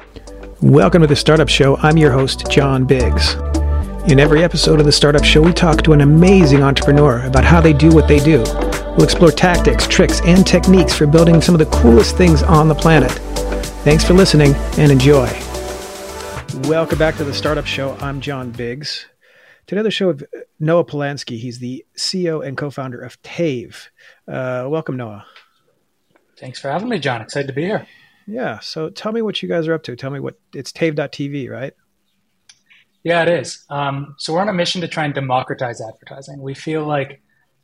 Welcome to the Startup Show. I'm your host, John Biggs. In every episode of the Startup Show, we talk to an amazing entrepreneur about how they do what they do. We'll explore tactics, tricks, and techniques for building some of the coolest things on the planet. Thanks for listening and enjoy. Welcome back to the Startup Show. I'm John Biggs. Today, the show with Noah Polansky. He's the CEO and co-founder of Tave. Welcome, Noah. Thanks for having me, John. Excited to be here. Yeah. So tell me what you guys are up to. Tell me it's Tave.tv, right? Yeah, it is. So we're on a mission to try and democratize advertising. We feel like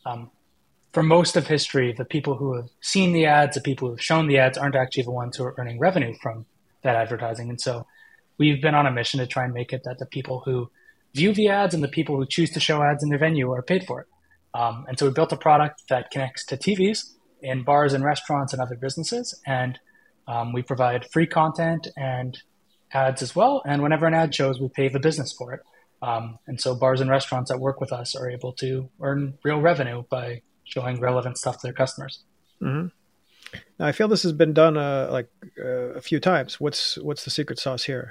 for most of history, the people who have seen the ads, the people who have shown the ads aren't actually the ones who are earning revenue from that advertising. And so we've been on a mission to try and make it that the people who view the ads and the people who choose to show ads in their venue are paid for it. And so we built a product that connects to TVs in bars and restaurants and other businesses. And we provide free content and ads as well. And whenever an ad shows, we pay the business for it. And so bars and restaurants that work with us are able to earn real revenue by showing relevant stuff to their customers. Mm-hmm. Now, I feel this has been done a few times. What's the secret sauce here?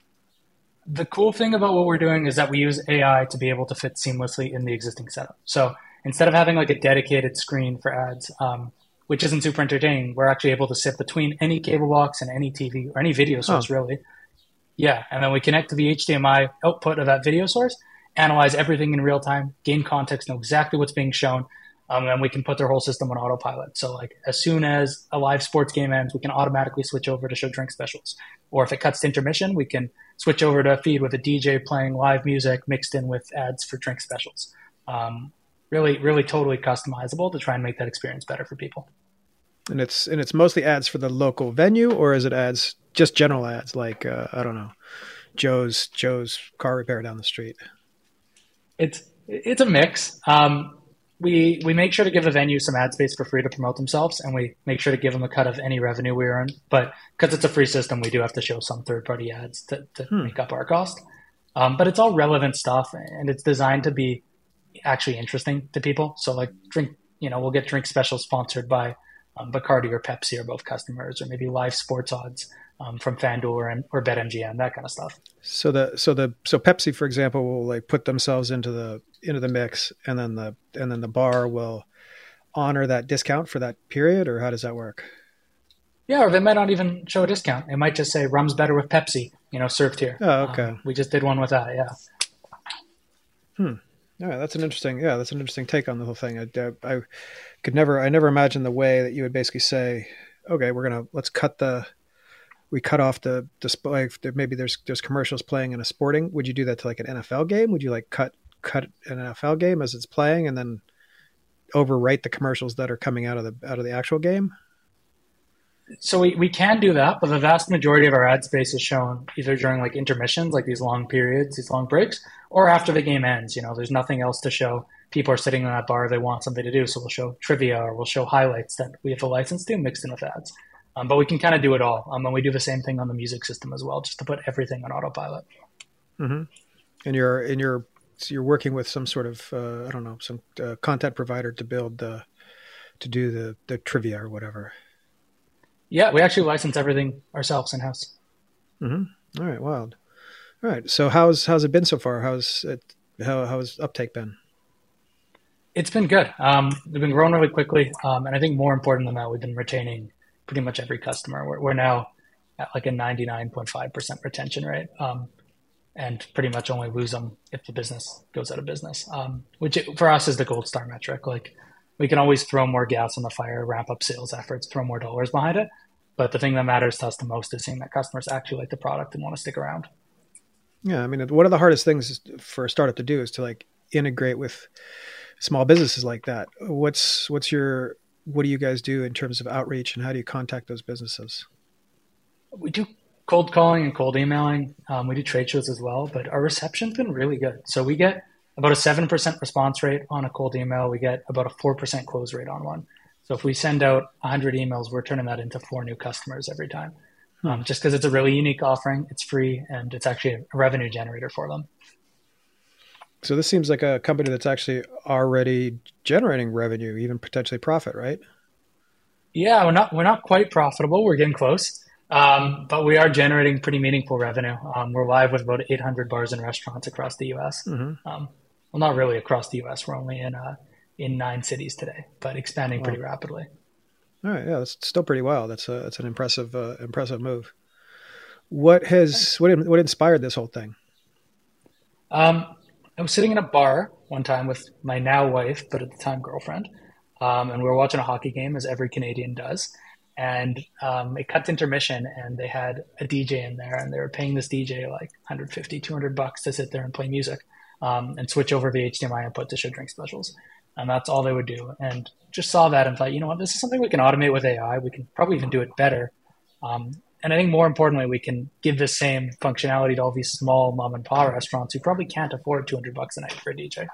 The cool thing about what we're doing is that we use AI to be able to fit seamlessly in the existing setup. So instead of having like a dedicated screen for ads, which isn't super entertaining, we're actually able to sit between any cable box and any TV or any video source, really. Yeah, and then we connect to the HDMI output of that video source, analyze everything in real time, gain context, know exactly what's being shown, and we can put their whole system on autopilot. So like as soon as a live sports game ends, we can automatically switch over to show drink specials. Or if it cuts to intermission, we can switch over to a feed with a DJ playing live music mixed in with ads for drink specials. Really totally customizable to try and make that experience better for people. And it's mostly ads for the local venue, or is it ads, just general ads like I don't know, Joe's car repair down the street? It's a mix. We make sure to give the venue some ad space for free to promote themselves, and we make sure to give them a cut of any revenue we earn. But because it's a free system, we do have to show some third-party ads to make up our cost. But it's all relevant stuff, and it's designed to be actually interesting to people. So like we'll get drink specials sponsored by Bacardi or Pepsi are both customers, or maybe live sports odds from FanDuel or BetMGM, that kind of stuff. So Pepsi, for example, will like put themselves into the mix, and then the bar will honor that discount for that period, or how does that work? Yeah, or they might not even show a discount. It might just say rum's better with Pepsi, served here. Oh, okay. We just did one with that. Yeah. Yeah, that's an interesting take on the whole thing. I never imagined the way that you would basically say, okay, we cut off the display. Maybe there's commercials playing in a sporting. Would you do that to like an NFL game? Would you like cut an NFL game as it's playing and then overwrite the commercials that are coming out of the actual game? So we can do that, but the vast majority of our ad space is shown either during like intermissions, like these long periods, these long breaks, or after the game ends. There's nothing else to show. People are sitting in that bar, they want something to do, so we'll show trivia or we'll show highlights that we have a license to mixed in with ads. But we can kind of do it all. And we do the same thing on the music system as well, just to put everything on autopilot. Mm-hmm. And you're working with some sort of some content provider to do the trivia or whatever. Yeah, we actually license everything ourselves in-house. Mm-hmm. All right, wild. All right, so how's it been so far? How's uptake been? It's been good. We've been growing really quickly, and I think more important than that, we've been retaining pretty much every customer. We're now at like a 99.5% retention rate, and pretty much only lose them if the business goes out of business, which for us is the gold star metric. Like, we can always throw more gas on the fire, ramp up sales efforts, throw more dollars behind it. But the thing that matters to us the most is seeing that customers actually like the product and want to stick around. Yeah, I mean, one of the hardest things for a startup to do is to like integrate with small businesses like that. What do you guys do in terms of outreach, and how do you contact those businesses? We do cold calling and cold emailing. We do trade shows as well, but our reception's been really good. So we get about a 7% response rate on a cold email. We get about a 4% close rate on one. So if we send out 100 emails, we're turning that into 4 new customers every time. Just because it's a really unique offering, it's free, and it's actually a revenue generator for them. So this seems like a company that's actually already generating revenue, even potentially profit, right? Yeah, we're not quite profitable. We're getting close. But we are generating pretty meaningful revenue. We're live with about 800 bars and restaurants across the U.S. Well, not really across the U.S. We're only in 9 cities today, but expanding pretty rapidly. All right, yeah, that's still pretty wild. That's an impressive move. What inspired this whole thing? I was sitting in a bar one time with my now wife, but at the time girlfriend, and we were watching a hockey game, as every Canadian does. And it cut to intermission, and they had a DJ in there, and they were paying this DJ like 150, $200 to sit there and play music and switch over the HDMI input to show drink specials. And that's all they would do. And just saw that and thought, you know what, this is something we can automate with AI. We can probably even do it better. And I think more importantly, we can give the same functionality to all these small mom and pop restaurants who probably can't afford $200 a night for a DJ.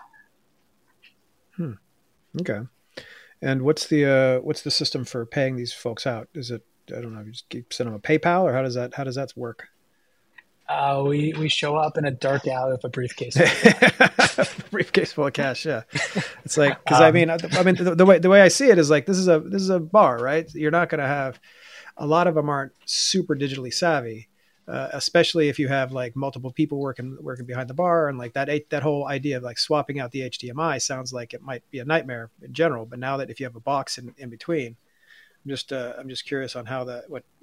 Okay. And what's the system for paying these folks out? Is it, I don't know, you just send them a PayPal, or how does that work? We show up in a dark alley with a briefcase. Briefcase full of cash. Yeah. It's like, cause I mean, the way I see it is like, this is a bar, right? You're not going to have, a lot of them aren't super digitally savvy, especially if you have like multiple people working behind the bar, and like that whole idea of like swapping out the HDMI sounds like it might be a nightmare in general. But now that if you have a box in between, I'm just curious on how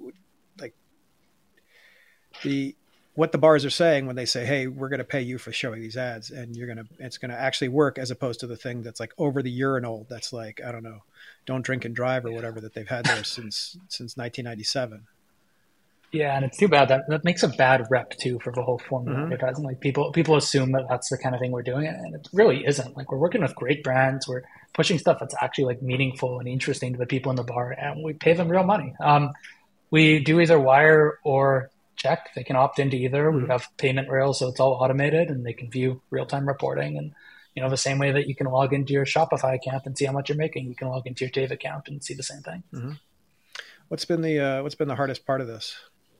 what the bars are saying when they say, hey, we're going to pay you for showing these ads, and it's going to actually work, as opposed to the thing that's like over the urinal. That's like, I don't know, don't drink and drive or whatever that they've had there since 1997. Yeah. And it's too bad that makes a bad rep too for the whole form of advertising. Like people assume that that's the kind of thing we're doing, and it really isn't. Like, we're working with great brands. We're pushing stuff that's actually like meaningful and interesting to the people in the bar, and we pay them real money. We do either wire or check. They can opt into either. We have payment rails, so it's all automated, and they can view real-time reporting. And the same way that you can log into your Shopify account and see how much you're making, you can log into your Dave account and see the same thing. What's been the hardest part of this?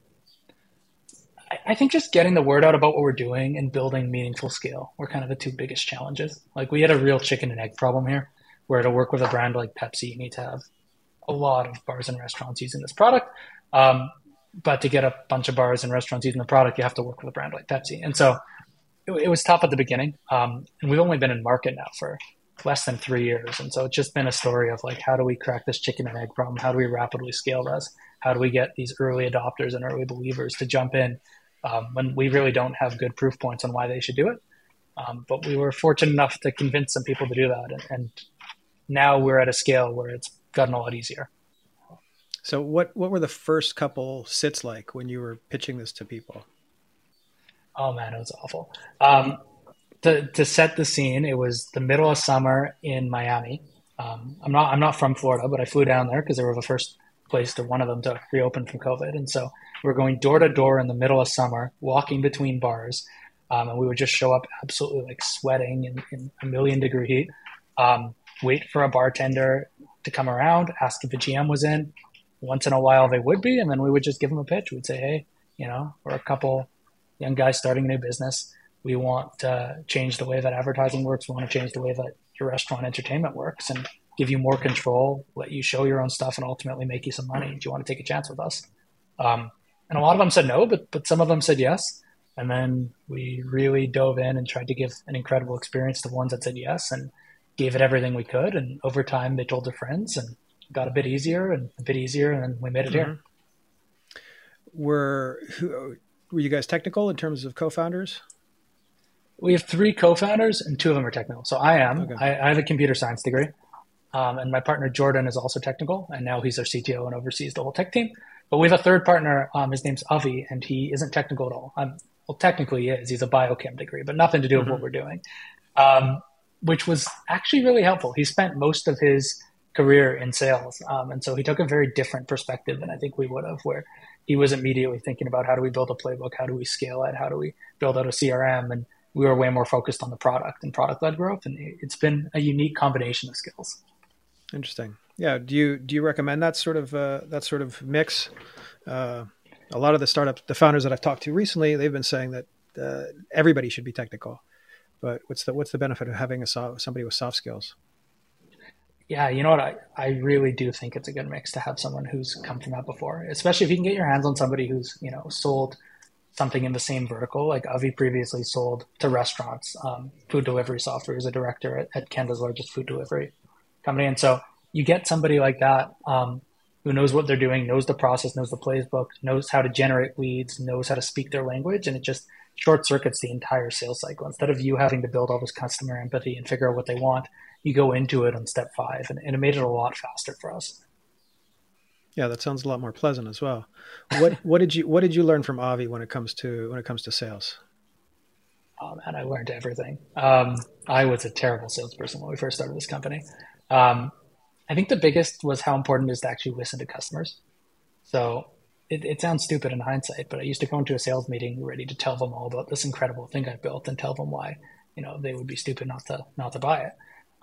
I think just getting the word out about what we're doing and building meaningful scale were kind of the 2 biggest challenges. Like, we had a real chicken and egg problem here, where to work with a brand like Pepsi, you need to have a lot of bars and restaurants using this product. But to get a bunch of bars and restaurants using the product, you have to work with a brand like Pepsi. And so it was tough at the beginning. And we've only been in market now for less than 3 years. And so it's just been a story of like, how do we crack this chicken and egg problem? How do we rapidly scale this? How do we get these early adopters and early believers to jump in when we really don't have good proof points on why they should do it? But we were fortunate enough to convince some people to do that. And now we're at a scale where it's gotten a lot easier. So what were the first couple sits like when you were pitching this to people? Oh man, it was awful. To set the scene, it was the middle of summer in Miami. I'm not from Florida, but I flew down there because they were the first place to one of them to reopen from COVID. And so we're going door to door in the middle of summer, walking between bars. And we would just show up absolutely like sweating in a 1,000,000-degree heat, wait for a bartender to come around, ask if the GM was in. Once in a while they would be, and then we would just give them a pitch. We'd say, hey, we're a couple young guys starting a new business. We want to change the way that advertising works. We want to change the way that your restaurant entertainment works and give you more control, let you show your own stuff, and ultimately make you some money. Do you want to take a chance with us? And a lot of them said no, but some of them said yes. And then we really dove in and tried to give an incredible experience to the ones that said yes, and gave it everything we could. And over time, they told their friends, and got a bit easier, and then we made it here. Were you guys technical in terms of co-founders? We have 3 co-founders, and 2 of them are technical. So I am. Okay. I have a computer science degree, and my partner Jordan is also technical, and now he's our CTO and oversees the whole tech team. But we have a third partner. His name's Avi, and he isn't technical at all. Well, technically he is. He's a biochem degree, but nothing to do with what we're doing, which was actually really helpful. He spent most of his career in sales. And so he took a very different perspective than I think we would have, where he was immediately thinking about how do we build a playbook? How do we scale it? How do we build out a CRM? And we were way more focused on the product and product-led growth. And it's been a unique combination of skills. Interesting. Yeah. Do you recommend that sort of mix? A lot of the founders that I've talked to recently, they've been saying that everybody should be technical, but what's the benefit of having somebody with soft skills? Yeah, you know what? I really do think it's a good mix to have someone who's come from that before, especially if you can get your hands on somebody who's, sold something in the same vertical. Like Avi previously sold to restaurants, food delivery software. He's a director at Canada's largest food delivery company. And so you get somebody like that who knows what they're doing, knows the process, knows the playbook, knows how to generate leads, knows how to speak their language, and it just short circuits the entire sales cycle. Instead of you having to build all this customer empathy and figure out what they want, you go into it on step 5, and it made it a lot faster for us. Yeah, that sounds a lot more pleasant as well. What did you learn from Avi when it comes to sales? Oh man, I learned everything. I was a terrible salesperson when we first started this company. I think the biggest was how important it is to actually listen to customers. So it sounds stupid in hindsight, but I used to go into a sales meeting ready to tell them all about this incredible thing I built and tell them why, they would be stupid not to buy it.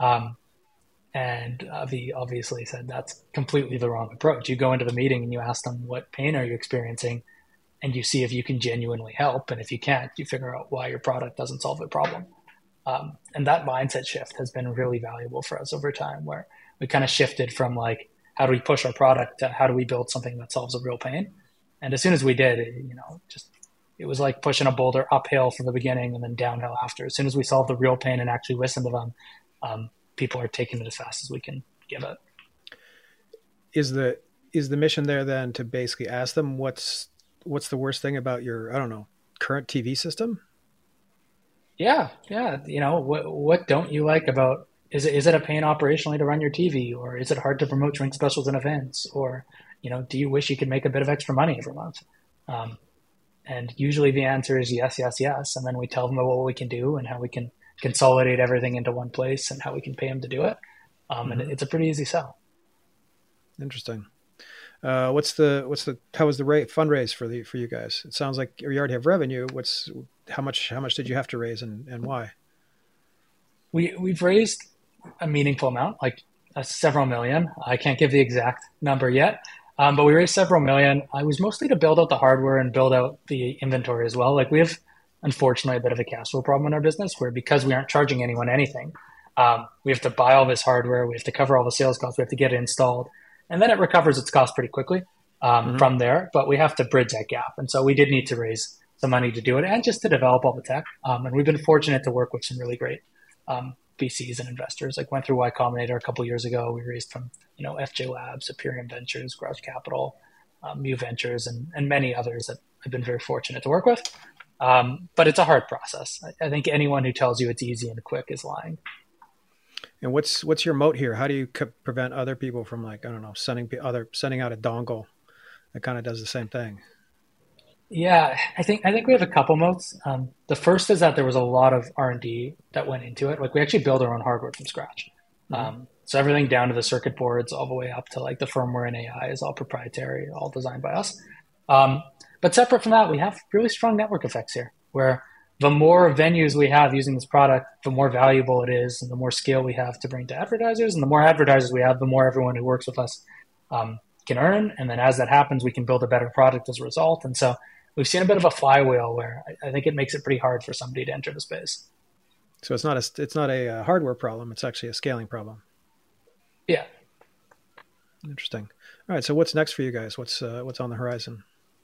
And Avi obviously said that's completely the wrong approach. You go into the meeting and you ask them, what pain are you experiencing? And you see if you can genuinely help. And if you can't, you figure out why your product doesn't solve the problem. And that mindset shift has been really valuable for us over time, where we kind of shifted from like, how do we push our product to how do we build something that solves a real pain? And as soon as we did, it was like pushing a boulder uphill from the beginning and then downhill after. As soon as we solved the real pain and actually listened to them, people are taking it as fast as we can give it. Is the mission there then to basically ask them what's the worst thing about your, I don't know, current TV system? Yeah. What don't you like about, is it a pain operationally to run your TV, or is it hard to promote drink specials and events, or do you wish you could make a bit of extra money every month? And usually the answer is yes, yes, yes. And then we tell them about what we can do and how we can consolidate everything into one place and how we can pay them to do it. And it's a pretty easy sell. Interesting. How was the fundraise for you guys? It sounds like you already have revenue. How much did you have to raise and why? We've raised a meaningful amount, like several million. I can't give the exact number yet, but we raised several million. I was mostly to build out the hardware and build out the inventory as well. Like we have, unfortunately, a bit of a cash flow problem in our business where, because we aren't charging anyone anything, we have to buy all this hardware, we have to cover all the sales costs, we have to get it installed, and then it recovers its cost pretty quickly from there. But we have to bridge that gap, and so we did need to raise some money to do it and just to develop all the tech. And we've been fortunate to work with some really great VCs and investors. Like went through Y Combinator a couple of years ago. We raised from FJ Labs, Aperion Ventures, Garage Capital, Mu Ventures, and many others that I've been very fortunate to work with. But it's a hard process. I think anyone who tells you it's easy and quick is lying. And what's your moat here? How do you prevent other people from, like, I don't know, sending out a dongle that kind of does the same thing? Yeah, I think we have a couple moats. The first is that there was a lot of R&D that went into it. Like we actually build our own hardware from scratch. So everything down to the circuit boards, all the way up to like the firmware and AI is all proprietary, all designed by us. But separate from that, we have really strong network effects here, where the more venues we have using this product, the more valuable it is, and the more scale we have to bring to advertisers, and the more advertisers we have, the more everyone who works with us can earn. And then as that happens, we can build a better product as a result. And so we've seen a bit of a flywheel where I think it makes it pretty hard for somebody to enter the space. So it's not a hardware problem. It's actually a scaling problem. Yeah. Interesting. All right. So what's next for you guys? What's on the horizon?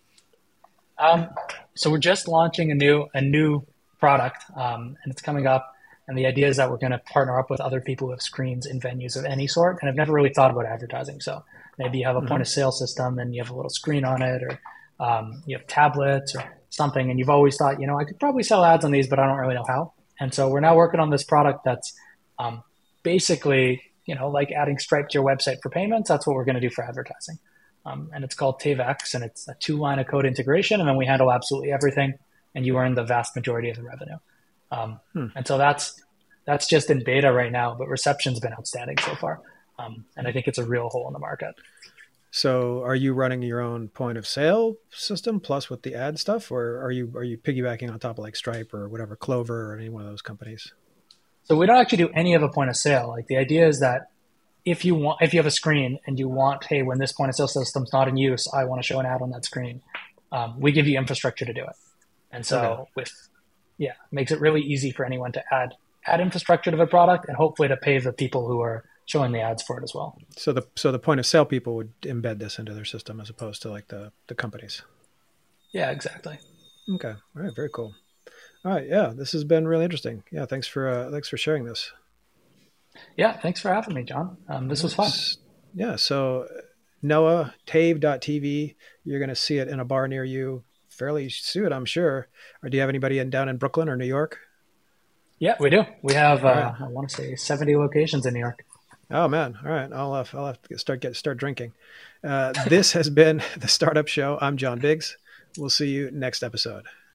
So we're just launching a new product, and it's coming up. And the idea is that we're going to partner up with other people who have screens in venues of any sort. And I've never really thought about advertising. So maybe you have a point of sale system and you have a little screen on it, or you have tablets or something. And you've always thought, I could probably sell ads on these, but I don't really know how. And so we're now working on this product that's basically, like adding Stripe to your website for payments. That's what we're going to do for advertising. And it's called TaveX, and it's a 2-line of code integration, and then we handle absolutely everything, and you earn the vast majority of the revenue. And so that's just in beta right now, but reception's been outstanding so far. And I think it's a real hole in the market. So are you running your own point of sale system plus with the ad stuff, or are you piggybacking on top of like Stripe or whatever, Clover or any one of those companies? So we don't actually do any of a point of sale. Like the idea is that if you have a screen and you want, hey, when this point of sale system's not in use, I want to show an ad on that screen. We give you infrastructure to do it. And so makes it really easy for anyone to add infrastructure to the product and hopefully to pay the people who are showing the ads for it as well. So the point of sale people would embed this into their system as opposed to like the companies. Yeah, exactly. Okay. All right. Very cool. All right. Yeah, this has been really interesting. Yeah. Thanks for sharing this. Yeah. Thanks for having me, John. This was fun. Yeah. So Noah, Tave.tv, you're going to see it in a bar near you fairly soon, I'm sure. Or do you have anybody down in Brooklyn or New York? Yeah, we do. We have, right. I want to say 70 locations in New York. Oh man. All right. I'll have to start drinking. This has been the Startup Show. I'm John Biggs. We'll see you next episode.